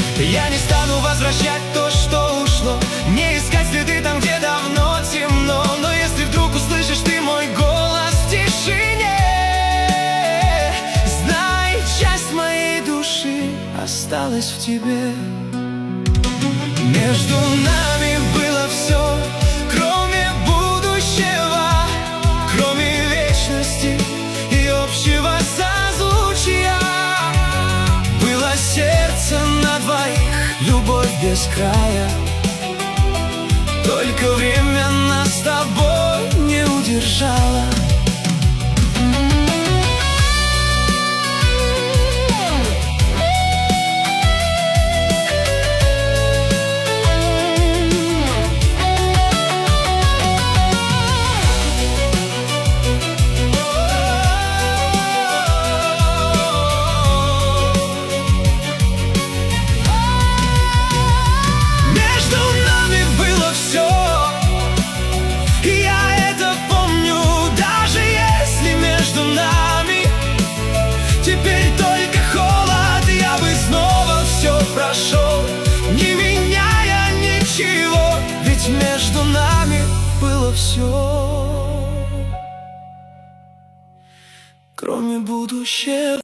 Я не стану возвращать то, что ушло, не искать следы там, где давно темно. Но если вдруг услышишь ты мой голос в тишине, знай, часть моей души осталась в тебе. Между нами было все, кроме будущего, кроме вечности и общего созвучия. Было сердце на двоих, любовь без края. Только время нас с тобой не удержало. Теперь только холод, я бы снова все прошел, не меняя ничего, ведь между нами было все, кроме будущего.